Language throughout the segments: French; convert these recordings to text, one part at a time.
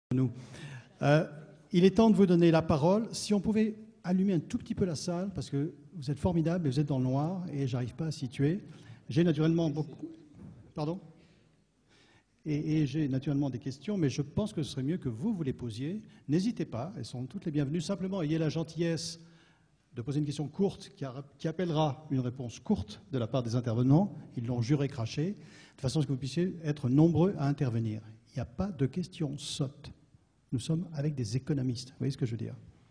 nous. Il est temps de vous donner la parole. Si on pouvait allumer un tout petit peu la salle, parce que vous êtes formidables et vous êtes dans le noir et j'arrive pas à situer. J'ai naturellement beaucoup... Pardon ? Et j'ai naturellement des questions, mais je pense que ce serait mieux que vous les posiez. N'hésitez pas, elles sont toutes les bienvenues. Simplement, ayez la gentillesse de poser une question courte qui appellera une réponse courte de la part des intervenants. Ils l'ont juré craché, de façon à ce que vous puissiez être nombreux à intervenir. Il n'y a pas de questions sottes. Nous sommes avec des économistes. Vous voyez ce que je veux dire ?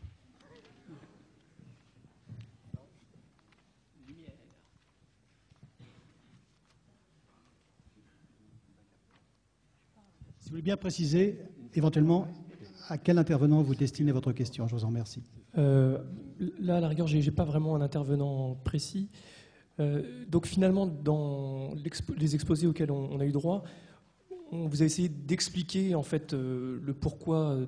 Si vous voulez bien préciser, éventuellement, à quel intervenant vous destinez votre question, je vous en remercie. Là, à la rigueur, je n'ai pas vraiment un intervenant précis. Donc finalement, dans les exposés auxquels on a eu droit, on vous a essayé d'expliquer en fait le pourquoi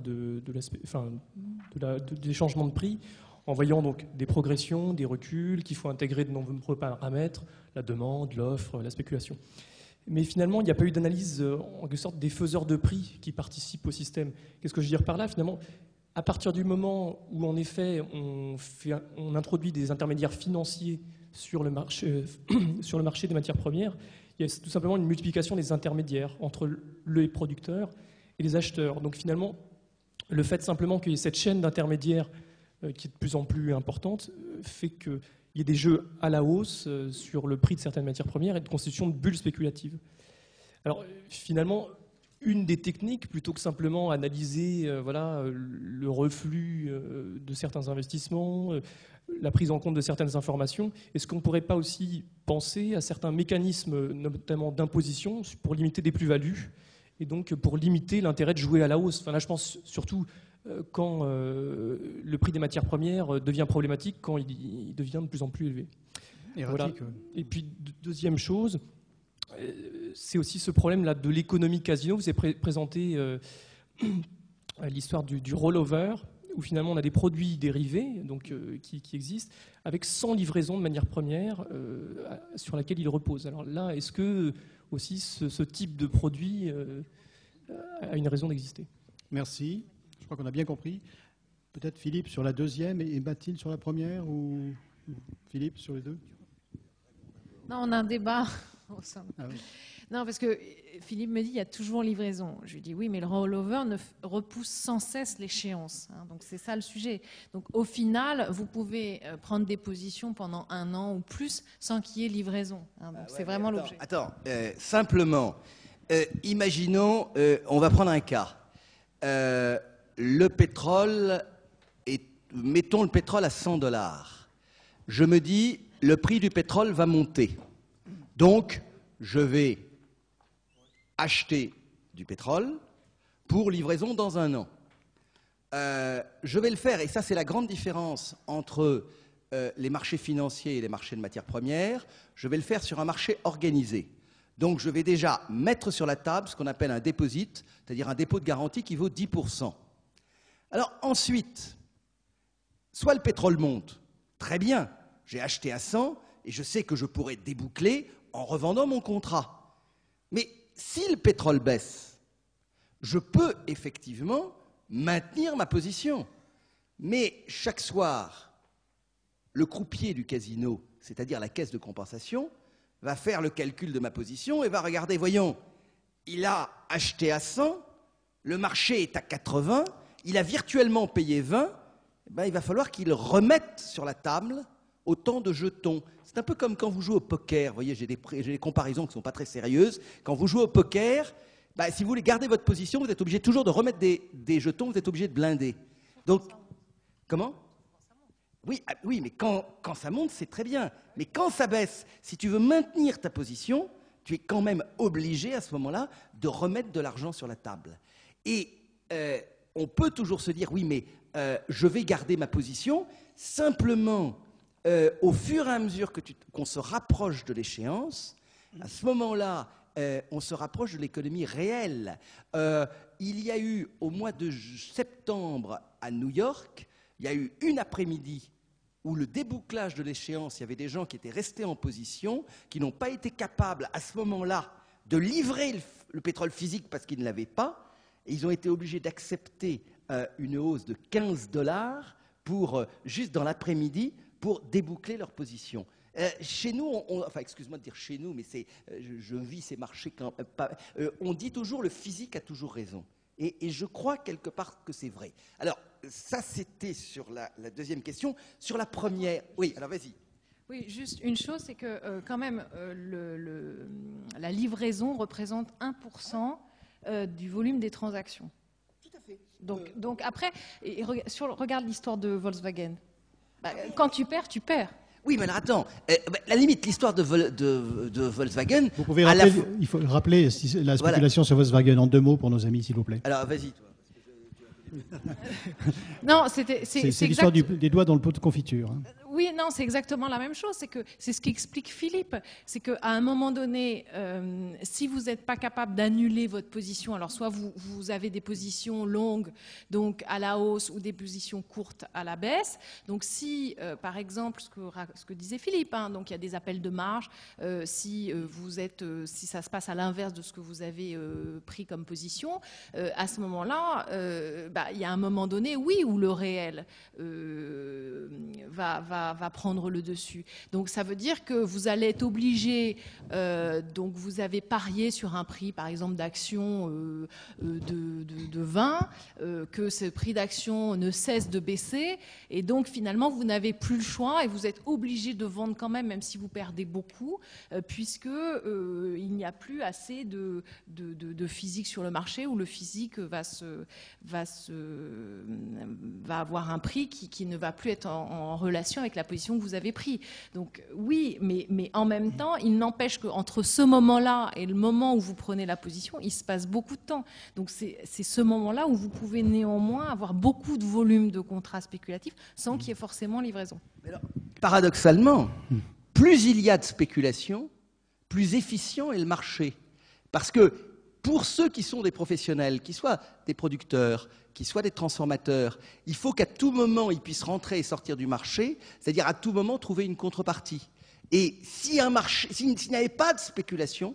des changements de prix, en voyant donc des progressions, des reculs, qu'il faut intégrer de nombreux paramètres, la demande, l'offre, la spéculation. Mais finalement, il n'y a pas eu d'analyse en quelque sorte des faiseurs de prix qui participent au système. Qu'est-ce que je veux dire par là ? Finalement, à partir du moment où en effet on introduit des intermédiaires financiers sur le marché des matières premières, il y a tout simplement une multiplication des intermédiaires entre les producteurs et les acheteurs. Donc finalement, le fait simplement qu'il y ait cette chaîne d'intermédiaires qui est de plus en plus importante fait qu'il y ait des jeux à la hausse sur le prix de certaines matières premières et de constitution de bulles spéculatives. Alors finalement, une des techniques, plutôt que simplement analyser le reflux de certains investissements, la prise en compte de certaines informations, est-ce qu'on ne pourrait pas aussi penser à certains mécanismes, notamment d'imposition, pour limiter des plus-values et donc pour limiter l'intérêt de jouer à la hausse ? Enfin, là, je pense surtout quand le prix des matières premières devient problématique, quand il devient de plus en plus élevé. Voilà. Et puis, deuxième chose, c'est aussi ce problème-là de l'économie casino. Vous avez présenté l'histoire du rollover, où finalement on a des produits dérivés donc, qui existent, avec 100 livraisons de matières premières sur laquelle ils reposent. Alors là, est-ce que aussi ce type de produit a une raison d'exister ? Merci. Je crois qu'on a bien compris. Peut-être Philippe sur la deuxième et Mathilde sur la première, ou Philippe sur les deux ? Non, on a un débat au sein. Ah oui. Non, parce que Philippe me dit il y a toujours livraison. Je lui dis oui, mais le rollover repousse sans cesse l'échéance. Donc c'est ça le sujet. Donc au final, vous pouvez prendre des positions pendant 1 an ou plus sans qu'il y ait livraison. Donc c'est vraiment l'objet. Attends, simplement, imaginons, on va prendre un cas. Le pétrole, mettons le pétrole à $100. Je me dis, le prix du pétrole va monter. Donc, je vais acheter du pétrole pour livraison dans 1 an. Je vais le faire, et ça c'est la grande différence entre les marchés financiers et les marchés de matières premières, je vais le faire sur un marché organisé. Donc je vais déjà mettre sur la table ce qu'on appelle un déposit, c'est-à-dire un dépôt de garantie qui vaut 10%. Alors ensuite, soit le pétrole monte, très bien, j'ai acheté à 100 et je sais que je pourrais déboucler en revendant mon contrat. Mais si le pétrole baisse, je peux effectivement maintenir ma position. Mais chaque soir, le croupier du casino, c'est-à-dire la caisse de compensation, va faire le calcul de ma position et va regarder, voyons, il a acheté à 100, le marché est à 80, il a virtuellement payé 20, il va falloir qu'il remette sur la table autant de jetons. C'est un peu comme quand vous jouez au poker. Vous voyez, j'ai des comparaisons qui ne sont pas très sérieuses. Quand vous jouez au poker, si vous voulez garder votre position, vous êtes obligé toujours de remettre des jetons, vous êtes obligé de blinder. Donc, comment ? Oui, mais quand ça monte, c'est très bien. Mais quand ça baisse, si tu veux maintenir ta position, tu es quand même obligé à ce moment-là de remettre de l'argent sur la table. Et on peut toujours se dire, oui, mais je vais garder ma position. Simplement, au fur et à mesure qu'on se rapproche de l'échéance, à ce moment-là, on se rapproche de l'économie réelle. Il y a eu, au mois de septembre à New York, il y a eu une après-midi où le débouclage de l'échéance, il y avait des gens qui étaient restés en position, qui n'ont pas été capables à ce moment-là de livrer le pétrole physique parce qu'ils ne l'avaient pas. et ils ont été obligés d'accepter une hausse de 15 $ pour, juste dans l'après-midi, pour déboucler leur position. Chez nous, enfin, excuse-moi de dire chez nous, mais je vis ces marchés quand même pas. On dit toujours le physique a toujours raison. Et je crois quelque part que c'est vrai. Alors, ça, c'était sur la deuxième question. Sur la première, oui, alors vas-y. Oui, juste une chose, c'est que quand même, la livraison représente 1% du volume des transactions. Tout à fait. Donc après, regarde l'histoire de Volkswagen. Quand tu perds, tu perds. Oui, mais alors attends, la limite, l'histoire de Volkswagen... Vous pouvez rappeler, il faut rappeler la spéculation sur Volkswagen en 2 mots pour nos amis, s'il vous plaît. Alors, vas-y, toi. Non, c'est l'histoire des doigts dans le pot de confiture. Hein. Oui, non, c'est exactement la même chose. C'est ce qu'explique Philippe. C'est qu'à un moment donné, si vous n'êtes pas capable d'annuler votre position, alors soit vous avez des positions longues, donc à la hausse, ou des positions courtes à la baisse. Donc si, par exemple, ce que disait Philippe, hein, donc il y a des appels de marge, si ça se passe à l'inverse de ce que vous avez pris comme position, à ce moment-là, il y a un moment donné, oui, où le réel va prendre le dessus. Donc ça veut dire que vous allez être obligé, donc vous avez parié sur un prix, par exemple, d'action de 20, que ce prix d'action ne cesse de baisser, et donc finalement vous n'avez plus le choix et vous êtes obligé de vendre quand même si vous perdez beaucoup, puisque il n'y a plus assez de physique sur le marché, où le physique va avoir un prix qui ne va plus être en relation avec la position que vous avez prise. Donc oui, mais en même temps, il n'empêche qu'entre ce moment-là et le moment où vous prenez la position, il se passe beaucoup de temps. Donc c'est ce moment-là où vous pouvez néanmoins avoir beaucoup de volume de contrats spéculatifs sans qu'il y ait forcément livraison. Alors, paradoxalement, plus il y a de spéculation, plus efficient est le marché. Parce que pour ceux qui sont des professionnels, qui soient des producteurs, qui soient des transformateurs, il faut qu'à tout moment, ils puissent rentrer et sortir du marché, c'est-à-dire à tout moment trouver une contrepartie. Et s'il n'y avait pas de spéculation,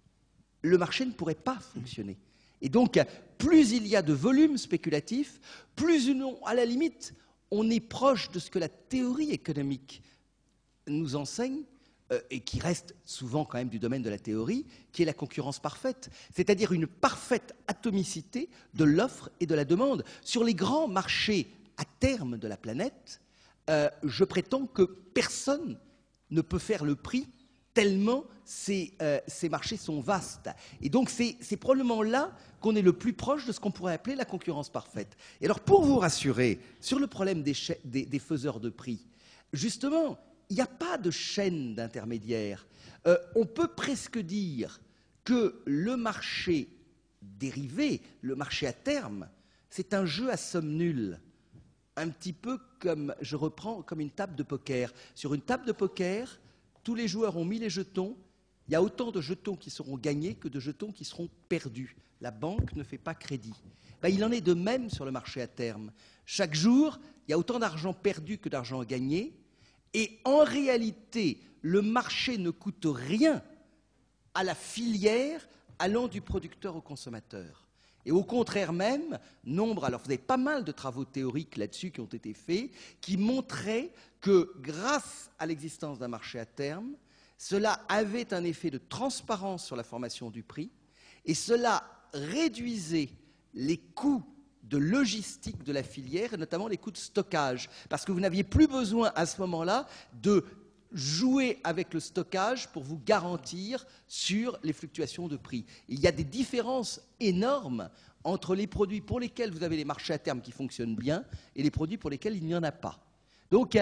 le marché ne pourrait pas fonctionner. Et donc, plus il y a de volume spéculatif, plus, à la limite, on est proche de ce que la théorie économique nous enseigne, et qui reste souvent quand même du domaine de la théorie, qui est la concurrence parfaite, c'est-à-dire une parfaite atomicité de l'offre et de la demande. Sur les grands marchés à terme de la planète, je prétends que personne ne peut faire le prix tellement ces marchés sont vastes. Et donc c'est probablement là qu'on est le plus proche de ce qu'on pourrait appeler la concurrence parfaite. Et alors pour vous rassurer sur le problème des faiseurs de prix, justement, il n'y a pas de chaîne d'intermédiaires. On peut presque dire que le marché dérivé, le marché à terme, c'est un jeu à somme nulle. Un petit peu comme, je reprends, comme une table de poker. Sur une table de poker, tous les joueurs ont mis les jetons. Il y a autant de jetons qui seront gagnés que de jetons qui seront perdus. La banque ne fait pas crédit. Il en est de même sur le marché à terme. Chaque jour, il y a autant d'argent perdu que d'argent gagné. Et en réalité, le marché ne coûte rien à la filière allant du producteur au consommateur. Et au contraire même, alors vous avez pas mal de travaux théoriques là-dessus qui ont été faits, qui montraient que grâce à l'existence d'un marché à terme, cela avait un effet de transparence sur la formation du prix, et cela réduisait les coûts de logistique de la filière, et notamment les coûts de stockage, parce que vous n'aviez plus besoin à ce moment-là de jouer avec le stockage pour vous garantir sur les fluctuations de prix. Il y a des différences énormes entre les produits pour lesquels vous avez les marchés à terme qui fonctionnent bien et les produits pour lesquels il n'y en a pas. Donc,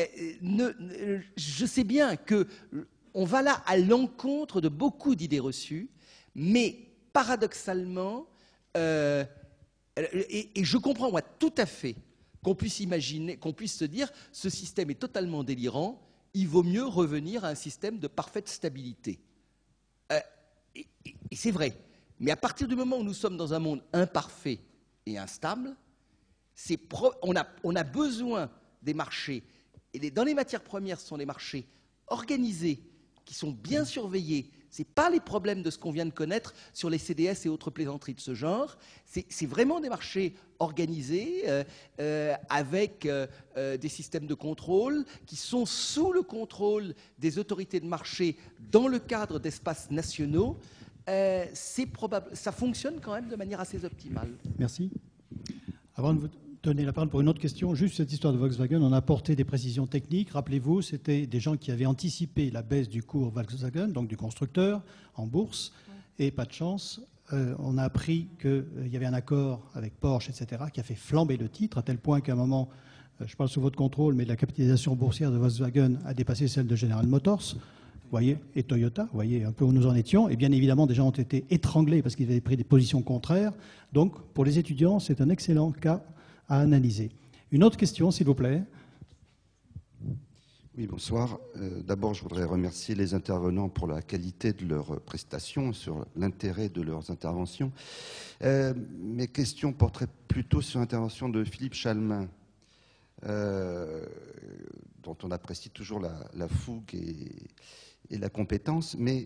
je sais bien qu'on va là à l'encontre de beaucoup d'idées reçues, mais paradoxalement, et je comprends, moi, tout à fait qu'on puisse imaginer, qu'on puisse se dire ce système est totalement délirant, il vaut mieux revenir à un système de parfaite stabilité. Et c'est vrai. Mais à partir du moment où nous sommes dans un monde imparfait et instable, on a besoin des marchés. Et dans les matières premières, ce sont des marchés organisés, qui sont bien surveillés, Ce n'est pas les problèmes de ce qu'on vient de connaître sur les CDS et autres plaisanteries de ce genre. C'est vraiment des marchés organisés avec des systèmes de contrôle qui sont sous le contrôle des autorités de marché dans le cadre d'espaces nationaux. C'est probable, ça fonctionne quand même de manière assez optimale. Merci. Avant de vous donner la parole pour une autre question, juste cette histoire de Volkswagen, on a apporté des précisions techniques. Rappelez-vous, c'était des gens qui avaient anticipé la baisse du cours Volkswagen, donc du constructeur, en bourse, et pas de chance. On a appris qu'il y avait un accord avec Porsche, etc., qui a fait flamber le titre, à tel point qu'à un moment, je parle sous votre contrôle, mais la capitalisation boursière de Volkswagen a dépassé celle de General Motors. Vous voyez, et Toyota, vous voyez un peu où nous en étions. Et bien évidemment, des gens ont été étranglés parce qu'ils avaient pris des positions contraires. Donc, pour les étudiants, c'est un excellent cas à analyser. Une autre question, s'il vous plaît. Oui, bonsoir. D'abord, je voudrais remercier les intervenants pour la qualité de leurs prestations, sur l'intérêt de leurs interventions. Mes questions porteraient plutôt sur l'intervention de Philippe Chalmin, dont on apprécie toujours la fougue et la compétence, mais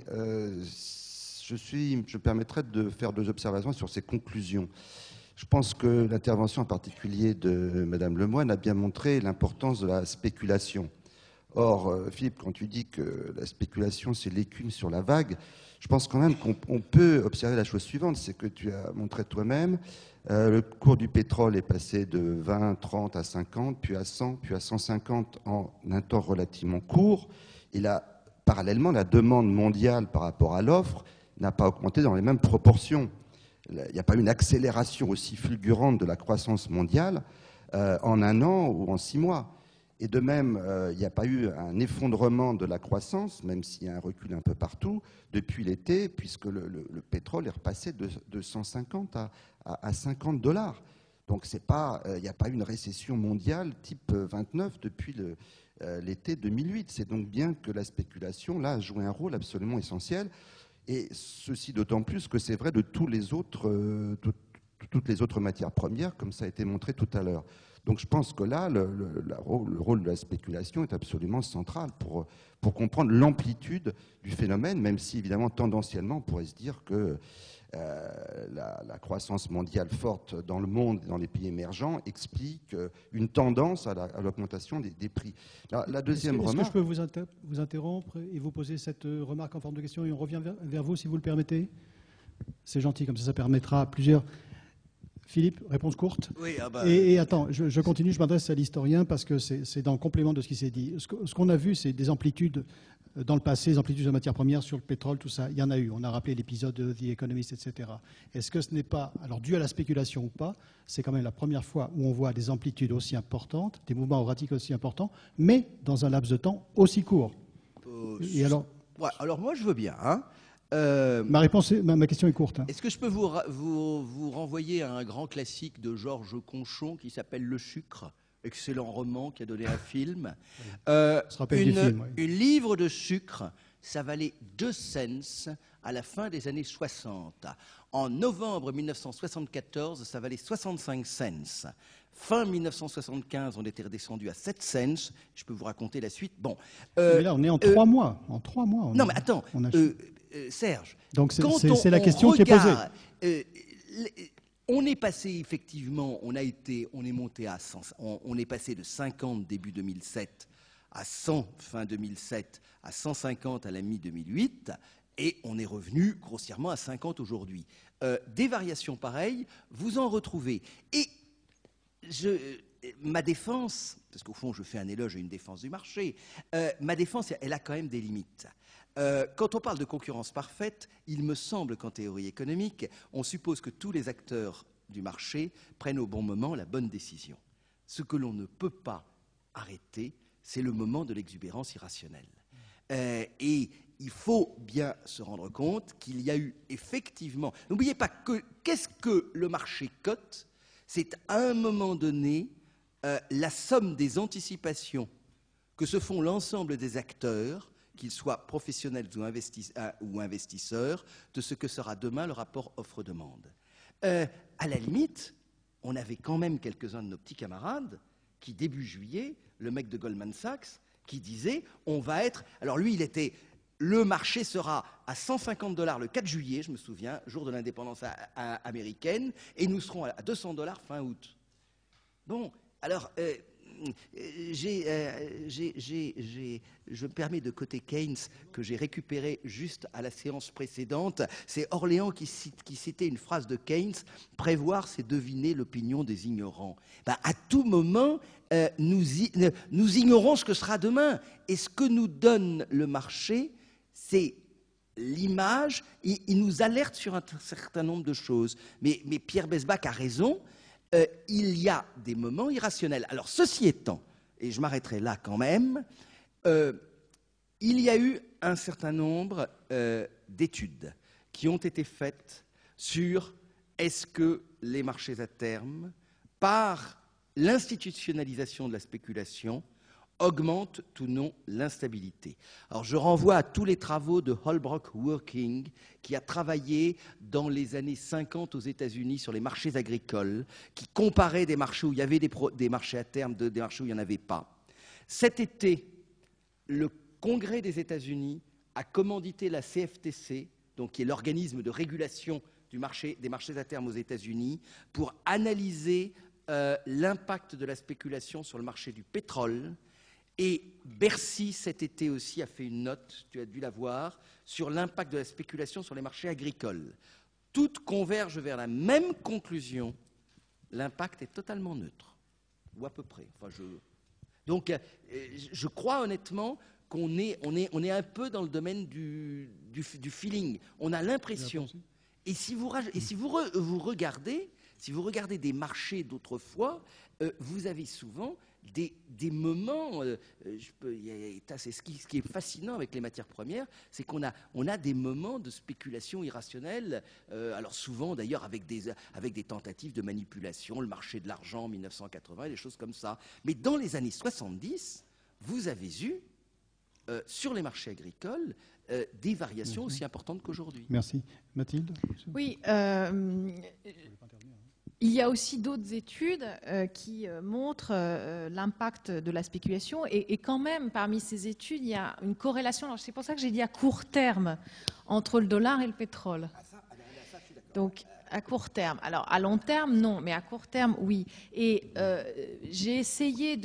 je permettrai de faire 2 observations sur ses conclusions. Je pense que l'intervention en particulier de Mme Lemoine a bien montré l'importance de la spéculation. Or, Philippe, quand tu dis que la spéculation, c'est l'écume sur la vague, je pense quand même qu'on peut observer la chose suivante, c'est que tu as montré toi-même, le cours du pétrole est passé de 20, 30 à 50, puis à 100, puis à 150 en un temps relativement court. Et là, parallèlement, la demande mondiale par rapport à l'offre n'a pas augmenté dans les mêmes proportions. Il n'y a pas eu une accélération aussi fulgurante de la croissance mondiale en un an ou en 6 mois. Et de même, il n'y a pas eu un effondrement de la croissance, même s'il y a un recul un peu partout, depuis l'été, puisque le pétrole est repassé de 150 à 50 $. Donc il n'y a pas eu une récession mondiale type 29 depuis l'été 2008. C'est donc bien que la spéculation, là, a joué un rôle absolument essentiel. Et ceci d'autant plus que c'est vrai de toutes les autres matières premières, comme ça a été montré tout à l'heure. Donc je pense que là, le rôle de la spéculation est absolument central pour comprendre l'amplitude du phénomène, même si évidemment tendanciellement on pourrait se dire que la croissance mondiale forte dans le monde et dans les pays émergents explique une tendance à l'augmentation des prix. La deuxième remarque... Est-ce que je peux vous interrompre et vous poser cette remarque en forme de question et on revient vers vous si vous le permettez? C'est gentil, comme ça permettra à plusieurs... Philippe, réponse courte. Oui, et attends, je continue, je m'adresse à l'historien parce que c'est dans le complément de ce qui s'est dit. Ce qu'on a vu, c'est des amplitudes dans le passé, des amplitudes de matières premières sur le pétrole, tout ça. Il y en a eu. On a rappelé l'épisode de The Economist, etc. Est-ce que ce n'est pas, alors dû à la spéculation ou pas, c'est quand même la première fois où on voit des amplitudes aussi importantes, des mouvements erratiques aussi importants, mais dans un laps de temps aussi court. Et alors, ouais, alors moi, je veux bien, hein. Ma question est courte. Est-ce que je peux vous renvoyer à un grand classique de Georges Conchon qui s'appelle Le Sucre, excellent roman qui a donné un film. Une livre de sucre, ça valait 2 cents à la fin des années 60. En novembre 1974, ça valait 65 cents. Fin 1975, on était redescendu à 7 cents. Je peux vous raconter la suite. Bon. Mais là, on est en 3 mois. En 3 mois. Non, mais attends. Serge, donc c'est la question qui est posée. On est passé effectivement, on est monté à 100, on est passé de 50 début 2007 à 100 fin 2007 à 150 à la mi-2008 et on est revenu grossièrement à 50 aujourd'hui. Des variations pareilles, vous en retrouvez. Et ma défense, parce qu'au fond je fais un éloge à une défense du marché, ma défense elle a quand même des limites. Quand on parle de concurrence parfaite, il me semble qu'en théorie économique, on suppose que tous les acteurs du marché prennent au bon moment la bonne décision. Ce que l'on ne peut pas arrêter, c'est le moment de l'exubérance irrationnelle. Et il faut bien se rendre compte qu'il y a eu effectivement... N'oubliez pas que qu'est-ce que le marché cote? C'est à un moment donné la somme des anticipations que se font l'ensemble des acteurs, qu'ils soient professionnels ou investisseurs, de ce que sera demain le rapport offre-demande. À la limite, on avait quand même quelques-uns de nos petits camarades qui, début juillet, le mec de Goldman Sachs, qui disait, on va être... Alors lui, il était le marché sera à 150 $ le 4 juillet, je me souviens, jour de l'indépendance américaine, et nous serons à 200 $ fin août. Bon, alors, je me permets de côté Keynes, que j'ai récupéré juste à la séance précédente. C'est Orléans qui citait une phrase de Keynes: prévoir, c'est deviner l'opinion des ignorants. Ben, à tout moment, nous ignorons ce que sera demain. Et ce que nous donne le marché, c'est l'image. Il nous alerte sur un certain nombre de choses. Mais Pierre Besbach a raison. Il y a des moments irrationnels. Alors, ceci étant, et je m'arrêterai là quand même, il y a eu un certain nombre d'études qui ont été faites sur est-ce que les marchés à terme, par l'institutionnalisation de la spéculation, augmentent ou non l'instabilité. Alors je renvoie à tous les travaux de Holbrook Working, qui a travaillé dans les années 50 aux États-Unis sur les marchés agricoles, qui comparait des marchés où il y avait des marchés à terme, des marchés où il n'y en avait pas. Cet été, le Congrès des États-Unis a commandité la CFTC, donc qui est l'organisme de régulation des marchés à terme aux États-Unis, pour analyser l'impact de la spéculation sur le marché du pétrole. Et Bercy, cet été aussi, a fait une note, tu as dû la voir, sur l'impact de la spéculation sur les marchés agricoles. Toutes convergent vers la même conclusion: l'impact est totalement neutre, ou à peu près. Enfin, Donc, je crois honnêtement qu'on est un peu dans le domaine du feeling. On a l'impression. Et si vous regardez des marchés d'autrefois, vous avez souvent des moments, c'est ce qui est fascinant avec les matières premières, c'est qu'on a des moments de spéculation irrationnelle, alors souvent d'ailleurs avec des tentatives de manipulation, le marché de l'argent en 1980, des choses comme ça. Mais dans les années 70, vous avez eu, sur les marchés agricoles, des variations aussi importantes qu'aujourd'hui. Merci. Mathilde? Oui. Il y a aussi d'autres études qui montrent l'impact de la spéculation. Et quand même, parmi ces études, il y a une corrélation. Alors, c'est pour ça que j'ai dit à court terme, entre le dollar et le pétrole. Donc, à court terme. Alors, à long terme, non, mais à court terme, oui. Et j'ai essayé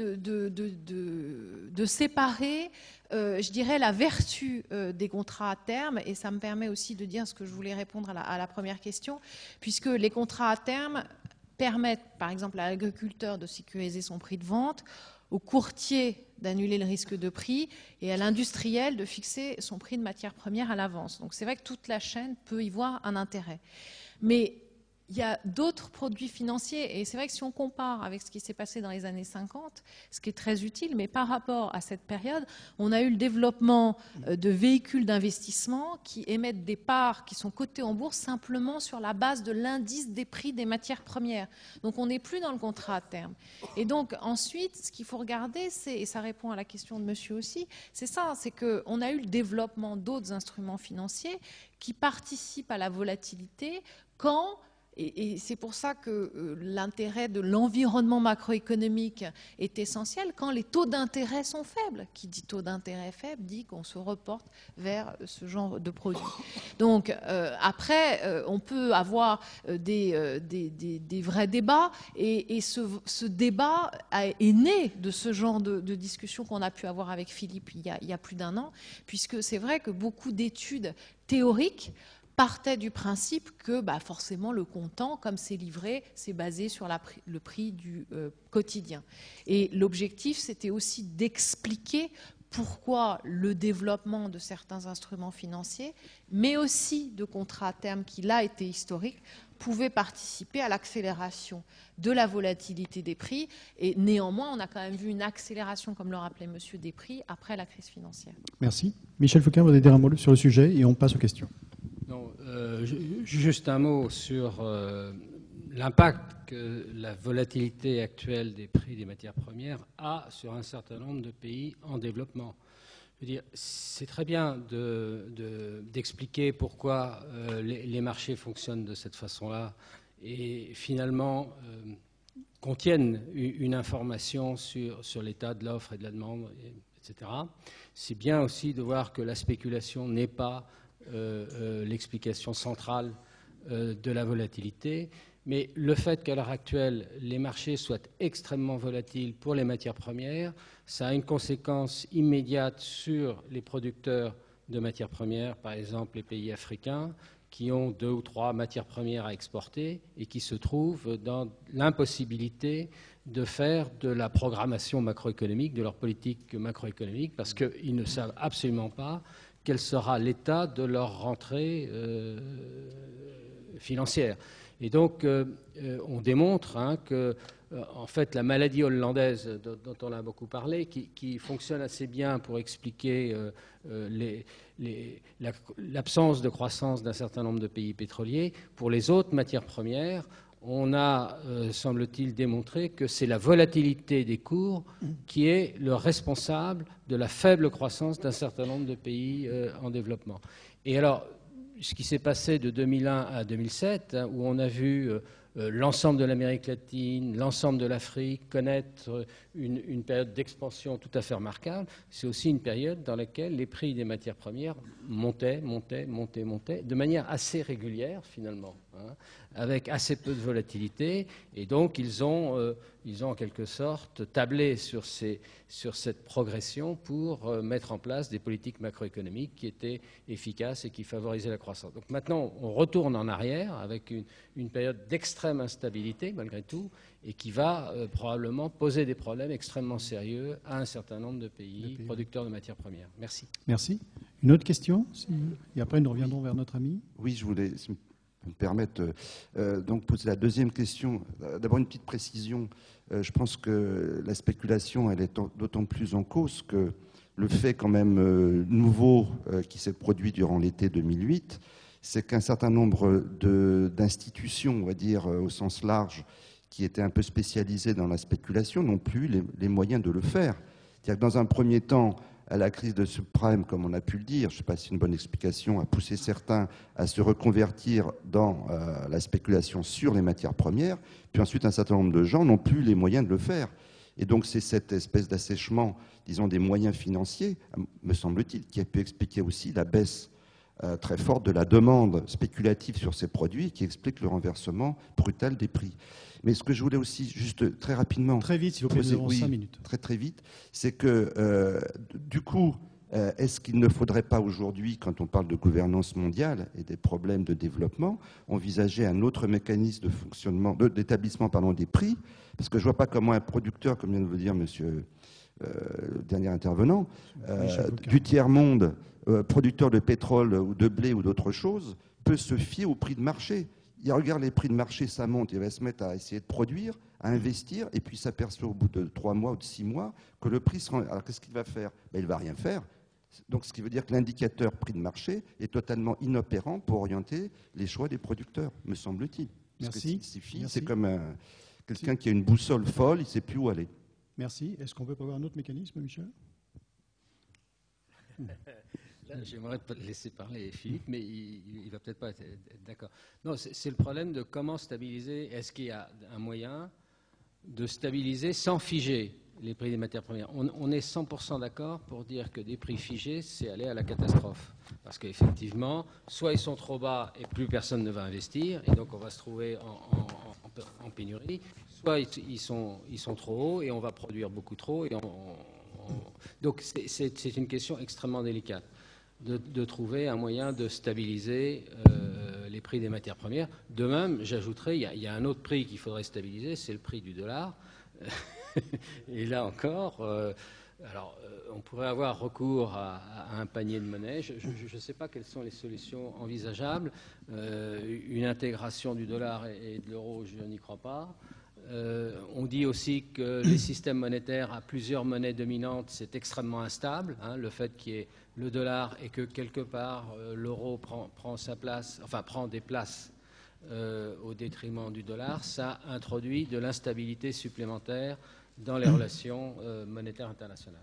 de séparer, je dirais, la vertu des contrats à terme, et ça me permet aussi de dire ce que je voulais répondre à la première question, puisque les contrats à terme permettent, par exemple, à l'agriculteur de sécuriser son prix de vente, au courtier d'annuler le risque de prix et à l'industriel de fixer son prix de matière première à l'avance. Donc c'est vrai que toute la chaîne peut y voir un intérêt. Mais il y a d'autres produits financiers, et c'est vrai que si on compare avec ce qui s'est passé dans les années 50, ce qui est très utile, mais par rapport à cette période, on a eu le développement de véhicules d'investissement qui émettent des parts qui sont cotées en bourse simplement sur la base de l'indice des prix des matières premières. Donc on n'est plus dans le contrat à terme. Et donc ensuite, ce qu'il faut regarder, et ça répond à la question de monsieur aussi, c'est ça, c'est qu'on a eu le développement d'autres instruments financiers qui participent à la volatilité quand... Et c'est pour ça que l'intérêt de l'environnement macroéconomique est essentiel quand les taux d'intérêt sont faibles. Qui dit taux d'intérêt faible dit qu'on se reporte vers ce genre de produit. Donc après, on peut avoir des vrais débats, et ce débat est né de ce genre de discussion qu'on a pu avoir avec Philippe il y a plus d'un an, puisque c'est vrai que beaucoup d'études théoriques partait du principe que forcément le comptant, comme c'est livré, c'est basé sur le prix du quotidien. Et l'objectif, c'était aussi d'expliquer pourquoi le développement de certains instruments financiers, mais aussi de contrats à terme qui, là, étaient historiques, pouvait participer à l'accélération de la volatilité des prix. Et néanmoins, on a quand même vu une accélération, comme le rappelait monsieur, des prix après la crise financière. Merci. Michel Foucault, vous allez dire un mot sur le sujet et on passe aux questions. Non, juste un mot sur l'impact que la volatilité actuelle des prix des matières premières a sur un certain nombre de pays en développement. Je veux dire, c'est très bien d'expliquer pourquoi les marchés fonctionnent de cette façon-là et finalement contiennent une information sur l'état de l'offre et de la demande, etc. etc. C'est bien aussi de voir que la spéculation n'est pas l'explication centrale de la volatilité, mais le fait qu'à l'heure actuelle, les marchés soient extrêmement volatiles pour les matières premières, ça a une conséquence immédiate sur les producteurs de matières premières, par exemple les pays africains, qui ont 2 ou 3 matières premières à exporter et qui se trouvent dans l'impossibilité de faire de la programmation macroéconomique, de leur politique macroéconomique, parce qu'ils ne savent absolument pas quel sera l'état de leur rentrée financière. Et donc, on démontre que, en fait, la maladie hollandaise, dont on a beaucoup parlé, qui fonctionne assez bien pour expliquer l'absence de croissance d'un certain nombre de pays pétroliers, pour les autres matières premières, on a, semble-t-il, démontré que c'est la volatilité des cours qui est le responsable de la faible croissance d'un certain nombre de pays en développement. Et alors, ce qui s'est passé de 2001 à 2007, où on a vu l'ensemble de l'Amérique latine, l'ensemble de l'Afrique connaître une période d'expansion tout à fait remarquable, c'est aussi une période dans laquelle les prix des matières premières montaient de manière assez régulière finalement, avec assez peu de volatilité. Et donc ils ont en quelque sorte tablé sur cette progression pour mettre en place des politiques macroéconomiques qui étaient efficaces et qui favorisaient la croissance. Donc maintenant, on retourne en arrière avec une période d'extrême instabilité malgré tout, et qui va probablement poser des problèmes extrêmement sérieux à un certain nombre de pays producteurs de matières premières. Merci. Merci. Une autre question et après nous reviendrons vers notre ami. Oui, je voulais, si vous me permettre, donc poser la deuxième question. D'abord une petite précision. Je pense que la spéculation, elle est d'autant plus en cause que le fait quand même nouveau qui s'est produit durant l'été 2008, c'est qu'un certain nombre d'institutions, on va dire au sens large, qui étaient un peu spécialisées dans la spéculation, n'ont plus les moyens de le faire. C'est-à-dire que dans un premier temps, à la crise de subprime, comme on a pu le dire, je ne sais pas si c'est une bonne explication, a poussé certains à se reconvertir dans la spéculation sur les matières premières, puis ensuite un certain nombre de gens n'ont plus les moyens de le faire. Et donc c'est cette espèce d'assèchement, disons, des moyens financiers, me semble-t-il, qui a pu expliquer aussi la baisse très forte de la demande spéculative sur ces produits, qui explique le renversement brutal des prix. Mais ce que je voulais aussi, juste très rapidement... Très vite, s'il vous plaît, nous avons 5 minutes. Très vite, c'est que, du coup, est-ce qu'il ne faudrait pas aujourd'hui, quand on parle de gouvernance mondiale et des problèmes de développement, envisager un autre mécanisme de fonctionnement, d'établissement des prix? Parce que je ne vois pas comment un producteur, comme vient de vous dire monsieur le dernier intervenant, du tiers-monde, producteur de pétrole ou de blé ou d'autre chose, peut se fier au prix de marché. Il regarde les prix de marché, ça monte, il va se mettre à essayer de produire, à investir, et puis il s'aperçoit au bout de 3 mois ou de 6 mois que le prix sera... Alors qu'est-ce qu'il va faire? Il ne va rien faire. Donc ce qui veut dire que l'indicateur prix de marché est totalement inopérant pour orienter les choix des producteurs, me semble-t-il. Merci. C'est comme quelqu'un qui a une boussole folle, il ne sait plus où aller. Merci. Est-ce qu'on peut prévoir un autre mécanisme, Michel? J'aimerais te laisser parler Philippe, mais il ne va peut-être pas être d'accord. Non, c'est le problème de comment stabiliser. Est-ce qu'il y a un moyen de stabiliser sans figer les prix des matières premières? On est 100% d'accord pour dire que des prix figés, c'est aller à la catastrophe. Parce qu'effectivement, soit ils sont trop bas et plus personne ne va investir, et donc on va se trouver en pénurie, soit ils sont trop hauts et on va produire beaucoup trop. Donc c'est une question extrêmement délicate. De trouver un moyen de stabiliser les prix des matières premières. De même, j'ajouterais, il y a un autre prix qu'il faudrait stabiliser, c'est le prix du dollar. Et là encore, on pourrait avoir recours à un panier de monnaie. Je ne sais pas quelles sont les solutions envisageables. Une intégration du dollar et de l'euro, je n'y crois pas. On dit aussi que les systèmes monétaires à plusieurs monnaies dominantes, c'est extrêmement instable. Le fait qu'il y ait le dollar et que quelque part l'euro prend des places au détriment du dollar, ça introduit de l'instabilité supplémentaire dans les relations monétaires internationales.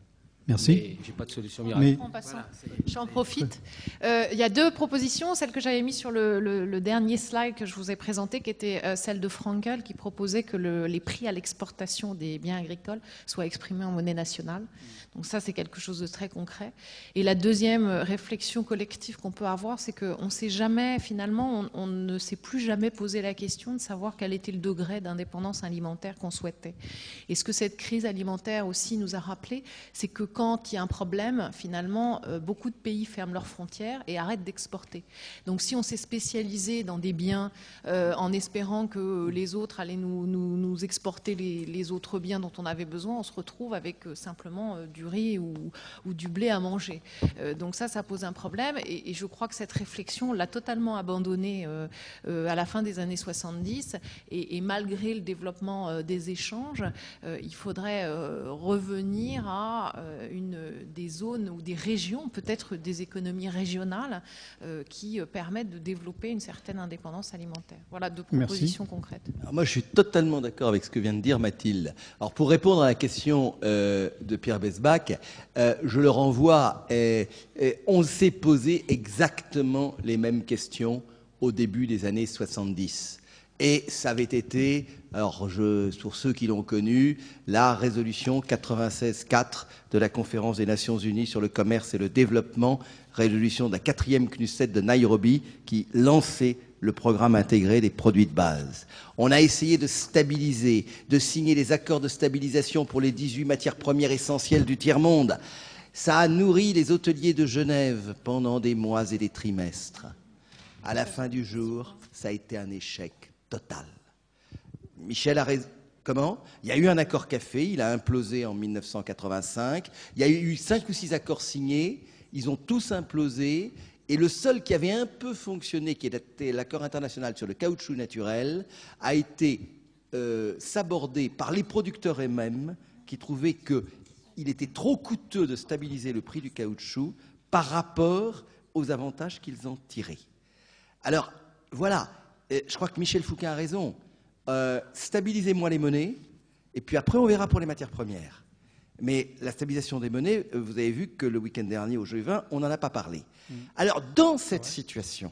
Merci. J'ai pas de solution Mais- miracle. En passant, j'en profite. Il y a deux propositions, celle que j'avais mise sur le dernier slide que je vous ai présenté, qui était celle de Frankel, qui proposait que les prix à l'exportation des biens agricoles soient exprimés en monnaie nationale. Donc ça, c'est quelque chose de très concret. Et la deuxième réflexion collective qu'on peut avoir, c'est qu'on ne sait jamais, finalement, on ne s'est plus jamais posé la question de savoir quel était le degré d'indépendance alimentaire qu'on souhaitait. Et ce que cette crise alimentaire aussi nous a rappelé, c'est que quand il y a un problème, finalement, beaucoup de pays ferment leurs frontières et arrêtent d'exporter. Donc si on s'est spécialisé dans des biens en espérant que les autres allaient nous exporter les autres biens dont on avait besoin, on se retrouve avec simplement du riz ou du blé à manger. Donc ça pose un problème et je crois que cette réflexion, on l'a totalement abandonnée à la fin des années 70 et malgré le développement des échanges, il faudrait revenir à des zones ou des régions, peut-être des économies régionales qui permettent de développer une certaine indépendance alimentaire. Voilà deux propositions concrètes. Alors moi, je suis totalement d'accord avec ce que vient de dire Mathilde. Alors, pour répondre à la question de Pierre Besbach, je le renvoie. On s'est posé exactement les mêmes questions au début des années 70. Et ça avait été, alors pour ceux qui l'ont connu, la résolution 96-4 de la Conférence des Nations Unies sur le commerce et le développement, résolution de la 4e CNUSET de Nairobi qui lançait le programme intégré des produits de base. On a essayé de stabiliser, de signer des accords de stabilisation pour les 18 matières premières essentielles du tiers-monde. Ça a nourri les hôteliers de Genève pendant des mois et des trimestres. À la fin du jour, ça a été un échec total. Michel a raison. Comment ? Il y a eu un accord café, il a implosé en 1985. Il y a eu 5 ou 6 accords signés, ils ont tous implosé. Et le seul qui avait un peu fonctionné, qui était l'accord international sur le caoutchouc naturel, a été sabordé par les producteurs eux-mêmes qui trouvaient qu'il était trop coûteux de stabiliser le prix du caoutchouc par rapport aux avantages qu'ils en tiraient. Alors, voilà, je crois que Michel Foucault a raison. Stabilisez-moi les monnaies, et puis après on verra pour les matières premières. Mais la stabilisation des monnaies, vous avez vu que le week-end dernier au G20, on n'en a pas parlé. Alors, dans cette situation,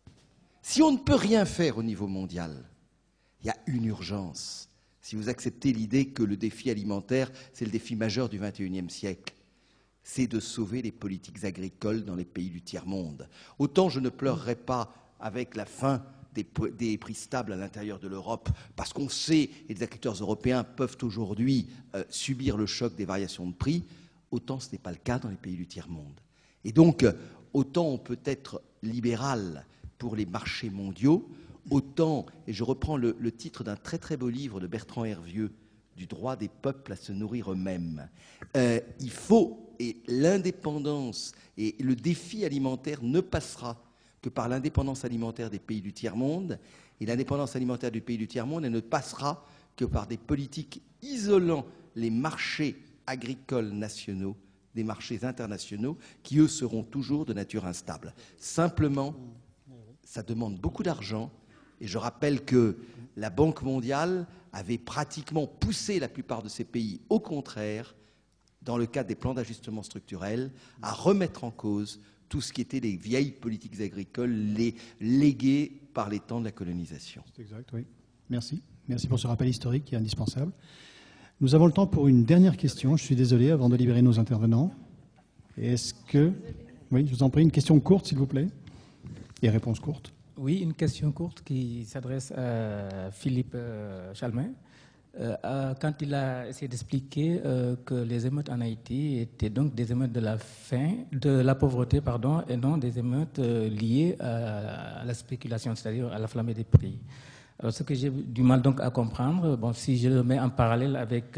si on ne peut rien faire au niveau mondial, il y a une urgence. Si vous acceptez l'idée que le défi alimentaire, c'est le défi majeur du XXIe siècle, c'est de sauver les politiques agricoles dans les pays du tiers-monde. Autant je ne pleurerai pas avec la fin des prix stables à l'intérieur de l'Europe, parce qu'on sait, et les agriculteurs européens peuvent aujourd'hui subir le choc des variations de prix, autant ce n'est pas le cas dans les pays du tiers-monde. Et donc, autant on peut être libéral pour les marchés mondiaux, autant, et je reprends le titre d'un très très beau livre de Bertrand Hervieux, du droit des peuples à se nourrir eux-mêmes. Il faut, et l'indépendance et le défi alimentaire ne passera que par l'indépendance alimentaire des pays du tiers-monde, et l'indépendance alimentaire du pays du tiers-monde, elle ne passera que par des politiques isolant les marchés agricoles nationaux des marchés internationaux qui, eux, seront toujours de nature instable. Simplement, ça demande beaucoup d'argent, et je rappelle que la Banque mondiale avait pratiquement poussé la plupart de ces pays, au contraire, dans le cadre des plans d'ajustement structurel, à remettre en cause tout ce qui était les vieilles politiques agricoles léguées par les temps de la colonisation. C'est exact, oui. Merci. Merci pour ce rappel historique qui est indispensable. Nous avons le temps pour une dernière question. Je suis désolé, avant de libérer nos intervenants. Est-ce que... Oui, je vous en prie, une question courte, s'il vous plaît. Et réponse courte. Oui, une question courte qui s'adresse à Philippe Chalmin. Quand il a essayé d'expliquer que les émeutes en Haïti étaient donc des émeutes de la faim, de la pauvreté, pardon, et non des émeutes liées à la spéculation, c'est-à-dire à la flambée des prix. Alors, ce que j'ai du mal donc à comprendre, bon, si je le mets en parallèle avec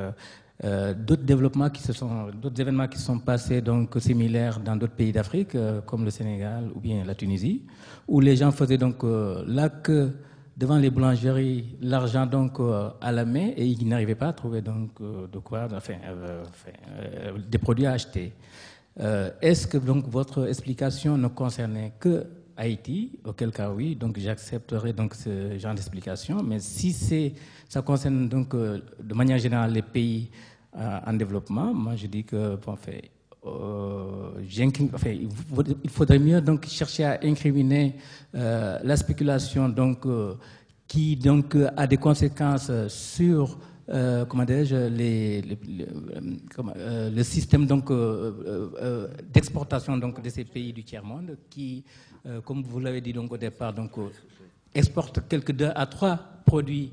d'autres développements d'autres événements qui sont passés donc similaires dans d'autres pays d'Afrique, comme le Sénégal ou bien la Tunisie, où les gens faisaient donc la queue devant les boulangeries, l'argent donc à la main, et ils n'arrivaient pas à trouver donc des produits à acheter. Est-ce que donc votre explication ne concernait que Haïti, auquel cas oui, donc j'accepterai donc ce genre d'explication, mais si ça concerne donc de manière générale les pays en développement, moi je dis que bon, il faudrait mieux donc chercher à incriminer la spéculation donc, qui donc, a des conséquences sur comment dirais-je, le système donc, d'exportation donc, de ces pays du tiers-monde qui, comme vous l'avez dit donc, au départ, donc, exportent quelques 2 à 3 produits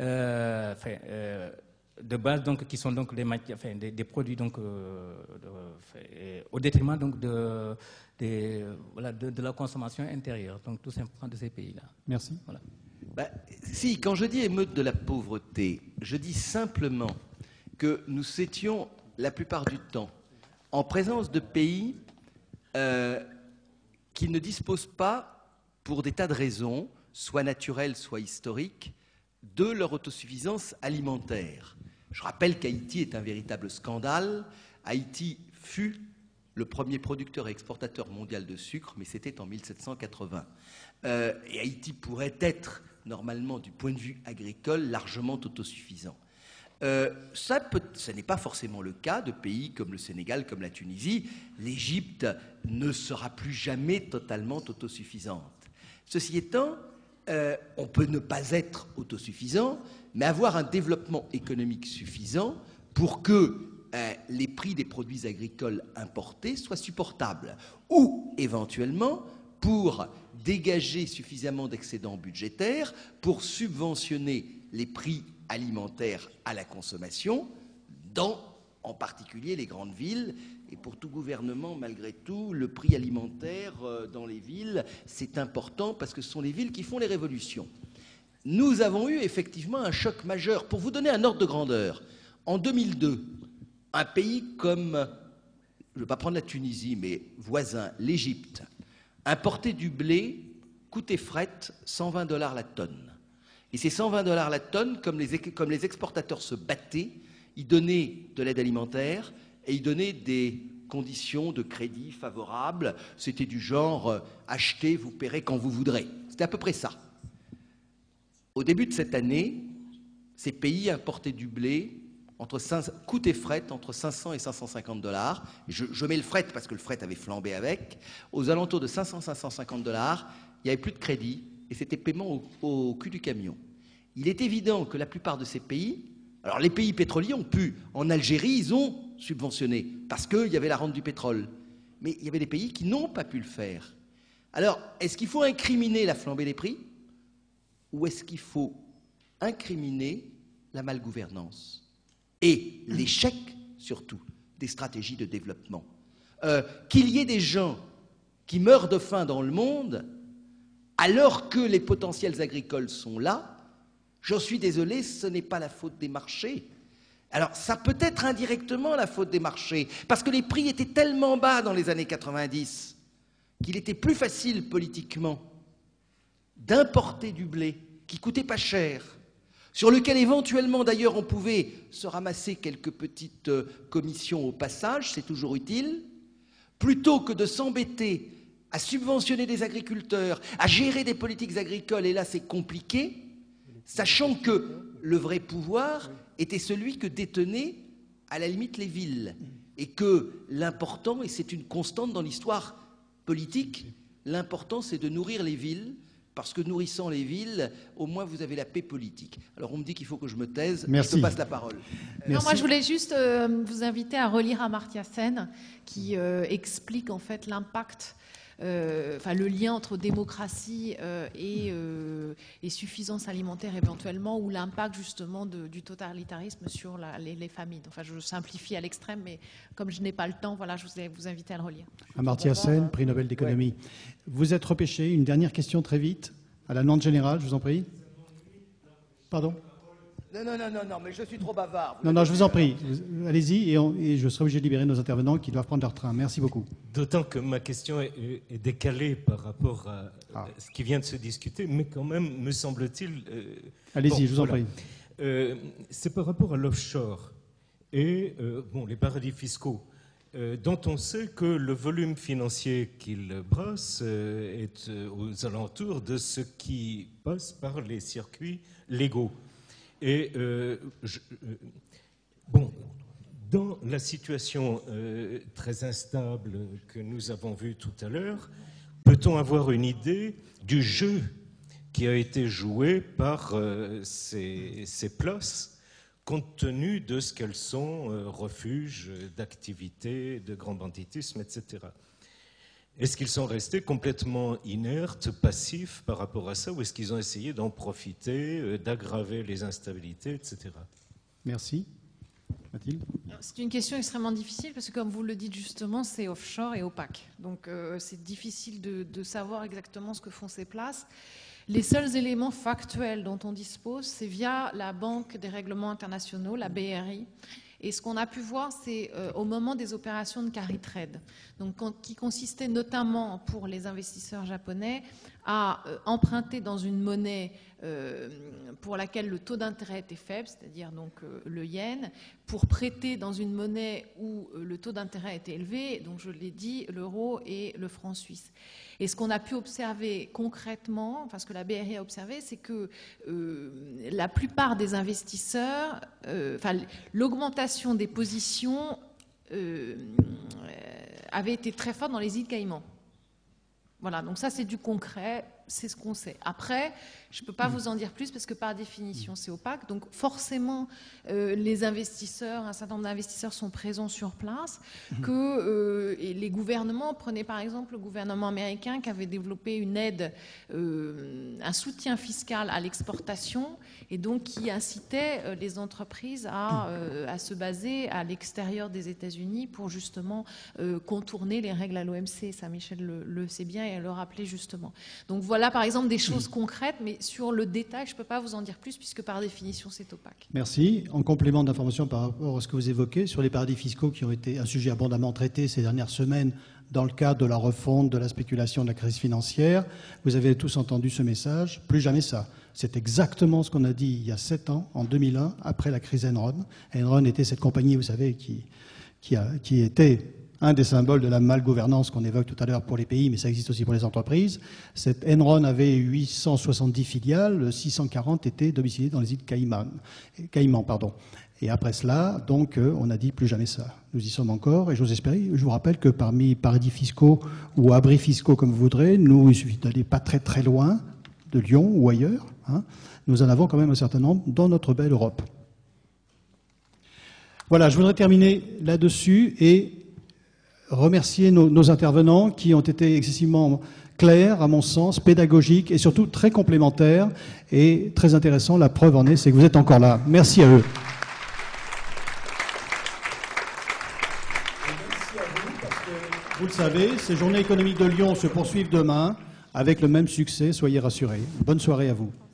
de base donc, qui sont donc des produits donc, au détriment donc, de la consommation intérieure, donc tout simplement de ces pays-là. Merci. Voilà. Si, quand je dis émeute de la pauvreté, je dis simplement que nous étions la plupart du temps en présence de pays qui ne disposent pas, pour des tas de raisons, soit naturelles, soit historiques, de leur autosuffisance alimentaire. Je rappelle qu'Haïti est un véritable scandale. Haïti fut le premier producteur et exportateur mondial de sucre, mais c'était en 1780. Et Haïti pourrait être, normalement, du point de vue agricole, largement autosuffisant. Ce n'est pas forcément le cas de pays comme le Sénégal, comme la Tunisie. L'Égypte ne sera plus jamais totalement autosuffisante. Ceci étant, on peut ne pas être autosuffisant, mais avoir un développement économique suffisant pour que les prix des produits agricoles importés soient supportables, ou éventuellement pour dégager suffisamment d'excédents budgétaires pour subventionner les prix alimentaires à la consommation dans, en particulier, les grandes villes. Et pour tout gouvernement, malgré tout, le prix alimentaire dans les villes, c'est important parce que ce sont les villes qui font les révolutions. Nous avons eu effectivement un choc majeur. Pour vous donner un ordre de grandeur, en 2002, un pays comme, je ne vais pas prendre la Tunisie, mais voisin, l'Égypte, importait du blé, coûtait fret, $120 la tonne. Et ces $120 la tonne, comme les exportateurs se battaient, ils donnaient de l'aide alimentaire et ils donnaient des conditions de crédit favorables. C'était du genre achetez, vous paierez quand vous voudrez. C'était à peu près ça. Au début de cette année, ces pays importaient du blé coût et fret entre 500 et 550 $. Je mets le fret parce que le fret avait flambé avec. Aux alentours de 500-550 $, il n'y avait plus de crédit et c'était paiement au cul du camion. Il est évident que la plupart de ces pays, alors les pays pétroliers ont pu, en Algérie, ils ont subventionné parce qu'il y avait la rente du pétrole. Mais il y avait des pays qui n'ont pas pu le faire. Alors, est-ce qu'il faut incriminer la flambée des prix ou est-ce qu'il faut incriminer la malgouvernance et l'échec, surtout, des stratégies de développement? Qu'il y ait des gens qui meurent de faim dans le monde, alors que les potentiels agricoles sont là, j'en suis désolé, ce n'est pas la faute des marchés. Alors, ça peut être indirectement la faute des marchés, parce que les prix étaient tellement bas dans les années 90 qu'il était plus facile politiquement d'importer du blé qui coûtait pas cher, sur lequel éventuellement d'ailleurs on pouvait se ramasser quelques petites commissions au passage, c'est toujours utile, plutôt que de s'embêter à subventionner des agriculteurs, à gérer des politiques agricoles, et là c'est compliqué, sachant que le vrai pouvoir était celui que détenaient à la limite les villes, et que l'important, et c'est une constante dans l'histoire politique, l'important c'est de nourrir les villes, parce que nourrissant les villes, au moins vous avez la paix politique. Alors on me dit qu'il faut que je me taise, Merci. je te passe la parole. Non, moi je voulais juste vous inviter à relire Amartya Sen, qui explique en fait l'impact, le lien entre démocratie et suffisance alimentaire éventuellement, ou l'impact justement du totalitarisme sur les familles. Enfin, je simplifie à l'extrême, mais comme je n'ai pas le temps, voilà, je vous invite à le relire. Amartya Sen, prix Nobel d'économie. Ouais. Vous êtes repêché. Une dernière question très vite, à la demande générale, je vous en prie. Pardon ? Non, mais je suis trop bavard. Non, je vous en prie. Allez-y et je serai obligé de libérer nos intervenants qui doivent prendre leur train. Merci beaucoup. D'autant que ma question est décalée par rapport à ce qui vient de se discuter, mais quand même, me semble-t-il... Allez-y, je vous en prie. C'est par rapport à l'offshore et les paradis fiscaux, dont on sait que le volume financier qu'ils brassent est aux alentours de ce qui passe par les circuits légaux. Et Dans la situation très instable que nous avons vue tout à l'heure, peut-on avoir une idée du jeu qui a été joué par ces places, compte tenu de ce qu'elles sont, refuges d'activités, de grand banditisme, etc. Est-ce qu'ils sont restés complètement inertes, passifs par rapport à ça, ou est-ce qu'ils ont essayé d'en profiter, d'aggraver les instabilités, etc. Merci. Mathilde? C'est une question extrêmement difficile parce que, comme vous le dites justement, c'est offshore et opaque. Donc, c'est difficile de savoir exactement ce que font ces places. Les seuls éléments factuels dont on dispose, c'est via la Banque des règlements internationaux, la BRI. Et ce qu'on a pu voir, c'est au moment des opérations de carry trade, donc, qui consistait notamment pour les investisseurs japonais à emprunter dans une monnaie pour laquelle le taux d'intérêt était faible, c'est-à-dire donc le yen, pour prêter dans une monnaie où le taux d'intérêt était élevé, donc je l'ai dit, l'euro et le franc suisse. Et ce qu'on a pu observer concrètement, enfin ce que la BRI a observé, c'est que la plupart des investisseurs, enfin l'augmentation des positions avait été très forte dans les îles Caïmans. Voilà, donc ça c'est du concret, c'est ce qu'on sait. Après, je ne peux pas vous en dire plus parce que par définition c'est opaque. Donc forcément, les investisseurs, un certain nombre d'investisseurs sont présents sur place. Et les gouvernements, prenez par exemple le gouvernement américain qui avait développé une aide, un soutien fiscal à l'exportation et donc qui incitait les entreprises à se baser à l'extérieur des États-Unis pour justement contourner les règles à l'OMC. Ça, Michel le sait bien et le rappelait justement. Donc voilà par exemple des choses concrètes, mais sur le détail, je ne peux pas vous en dire plus puisque par définition c'est opaque. Merci. En complément d'information par rapport à ce que vous évoquez sur les paradis fiscaux qui ont été un sujet abondamment traité ces dernières semaines dans le cadre de la refonte, de la spéculation, de la crise financière, vous avez tous entendu ce message, plus jamais ça. C'est exactement ce qu'on a dit il y a 7 ans, en 2001, après la crise Enron. Enron était cette compagnie, vous savez, qui était un des symboles de la malgouvernance qu'on évoque tout à l'heure pour les pays, mais ça existe aussi pour les entreprises. Cette Enron avait 870 filiales, 640 étaient domiciliées dans les îles Caïmans. Et après cela, donc, on a dit plus jamais ça. Nous y sommes encore, et j'ose espérer. Je vous rappelle que parmi paradis fiscaux ou abris fiscaux, comme vous voudrez, nous, il suffit d'aller pas très très loin de Lyon ou ailleurs. Nous en avons quand même un certain nombre dans notre belle Europe. Voilà, je voudrais terminer là-dessus et remercier nos intervenants qui ont été excessivement clairs, à mon sens, pédagogiques et surtout très complémentaires et très intéressants. La preuve en est, c'est que vous êtes encore là. Merci à eux. Et merci à vous, parce que, vous le savez, ces journées économiques de Lyon se poursuivent demain avec le même succès, soyez rassurés. Bonne soirée à vous.